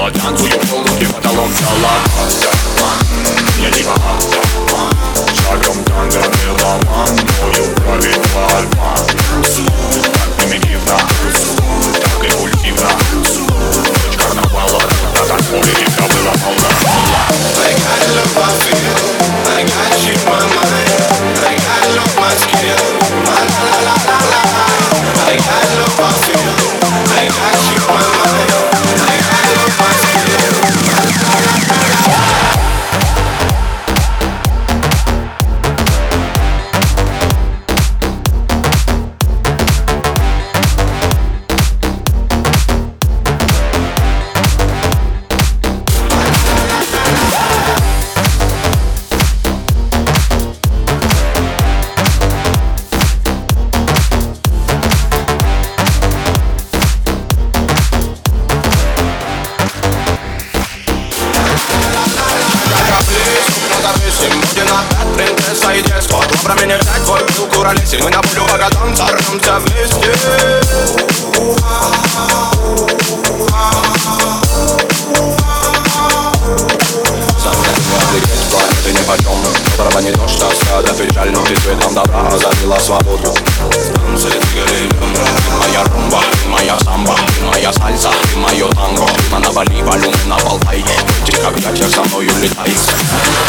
тело, танцую полнухи потолок зала. Я типа шагом танго меломан, мною правит альма. Так примитивно, так импульсивно. Ночь карнавала, на танцполе тебя было полно. I got love I feel, I got you in my mind, I got love my skill, la la la la la. I got love I feel, I got you in my mind, I got love my skill, la la la la. Сегодня опять принцесса и детство. Добро меня взять, твой был куролесен. Мы на полю богатом сорвемся вместе. Отвлекать планеты нипочем. Права не то, что стада печаль, но ты цветом добра озарила свободу. Танцы двигали, ты моя румба, ты моя самба, ты моя сальса, ты мое танго. На Бали, Балюн, на Болтайке. Ты когда со мною летает.